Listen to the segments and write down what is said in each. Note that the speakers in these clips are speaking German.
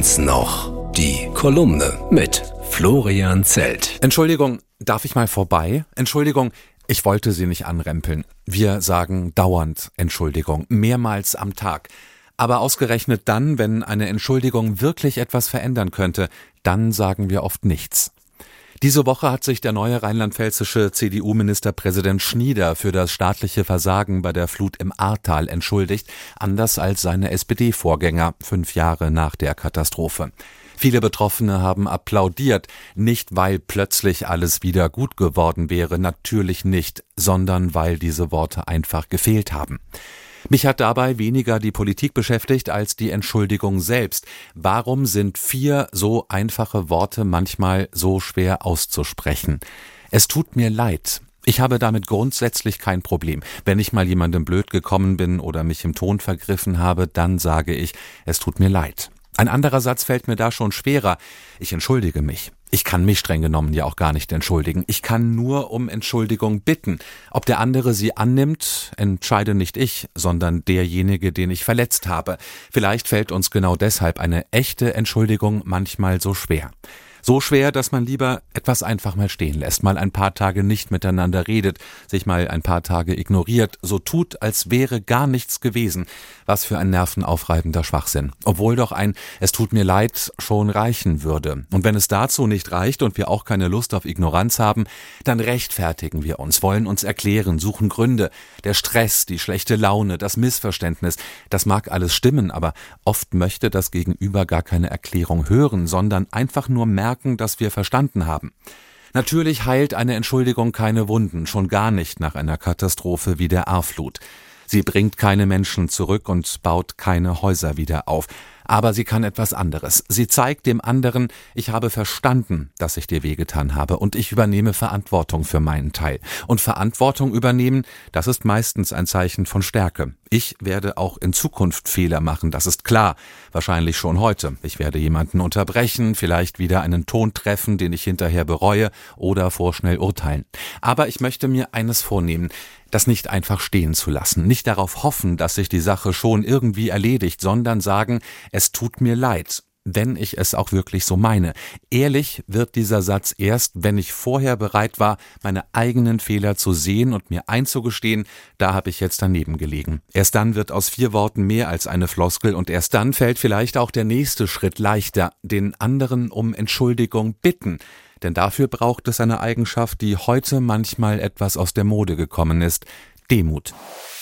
Eins noch, die Kolumne mit Florian Zelt. Entschuldigung, darf ich mal vorbei? Entschuldigung, ich wollte Sie nicht anrempeln. Wir sagen dauernd Entschuldigung, mehrmals am Tag. Aber ausgerechnet dann, wenn eine Entschuldigung wirklich etwas verändern könnte, dann sagen wir oft nichts. Diese Woche hat sich der neue rheinland-pfälzische CDU-Ministerpräsident Schnieder für das staatliche Versagen bei der Flut im Ahrtal entschuldigt, anders als seine SPD-Vorgänger 5 Jahre nach der Katastrophe. Viele Betroffene haben applaudiert, nicht weil plötzlich alles wieder gut geworden wäre, natürlich nicht, sondern weil diese Worte einfach gefehlt haben. Mich hat dabei weniger die Politik beschäftigt als die Entschuldigung selbst. Warum sind 4 so einfache Worte manchmal so schwer auszusprechen? Es tut mir leid. Ich habe damit grundsätzlich kein Problem. Wenn ich mal jemandem blöd gekommen bin oder mich im Ton vergriffen habe, dann sage ich, es tut mir leid. Ein anderer Satz fällt mir da schon schwerer. Ich entschuldige mich. Ich kann mich streng genommen ja auch gar nicht entschuldigen. Ich kann nur um Entschuldigung bitten. Ob der andere sie annimmt, entscheide nicht ich, sondern derjenige, den ich verletzt habe. Vielleicht fällt uns genau deshalb eine echte Entschuldigung manchmal so schwer. So schwer, dass man lieber etwas einfach mal stehen lässt, mal ein paar Tage nicht miteinander redet, sich mal ein paar Tage ignoriert, so tut, als wäre gar nichts gewesen. Was für ein nervenaufreibender Schwachsinn. Obwohl doch ein "Es tut mir leid" schon reichen würde. Und wenn es dazu nicht reicht und wir auch keine Lust auf Ignoranz haben, dann rechtfertigen wir uns, wollen uns erklären, suchen Gründe. Der Stress, die schlechte Laune, das Missverständnis, das mag alles stimmen, aber oft möchte das Gegenüber gar keine Erklärung hören, sondern einfach nur merken, dass wir verstanden haben. Natürlich heilt eine Entschuldigung keine Wunden, schon gar nicht nach einer Katastrophe wie der Ahrflut. Sie bringt keine Menschen zurück und baut keine Häuser wieder auf. Aber sie kann etwas anderes. Sie zeigt dem anderen, ich habe verstanden, dass ich dir wehgetan habe und ich übernehme Verantwortung für meinen Teil. Und Verantwortung übernehmen, das ist meistens ein Zeichen von Stärke. Ich werde auch in Zukunft Fehler machen, das ist klar. Wahrscheinlich schon heute. Ich werde jemanden unterbrechen, vielleicht wieder einen Ton treffen, den ich hinterher bereue oder vorschnell urteilen. Aber ich möchte mir eines vornehmen, das nicht einfach stehen zu lassen, nicht darauf hoffen, dass sich die Sache schon irgendwie erledigt, sondern sagen, es tut mir leid, wenn ich es auch wirklich so meine. Ehrlich wird dieser Satz erst, wenn ich vorher bereit war, meine eigenen Fehler zu sehen und mir einzugestehen, da habe ich jetzt daneben gelegen. Erst dann wird aus 4 Worten mehr als eine Floskel und erst dann fällt vielleicht auch der nächste Schritt leichter, den anderen um Entschuldigung bitten. Denn dafür braucht es eine Eigenschaft, die heute manchmal etwas aus der Mode gekommen ist: Demut.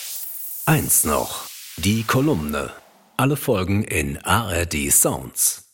Eins noch, die Kolumne. Alle Folgen in ARD Sounds.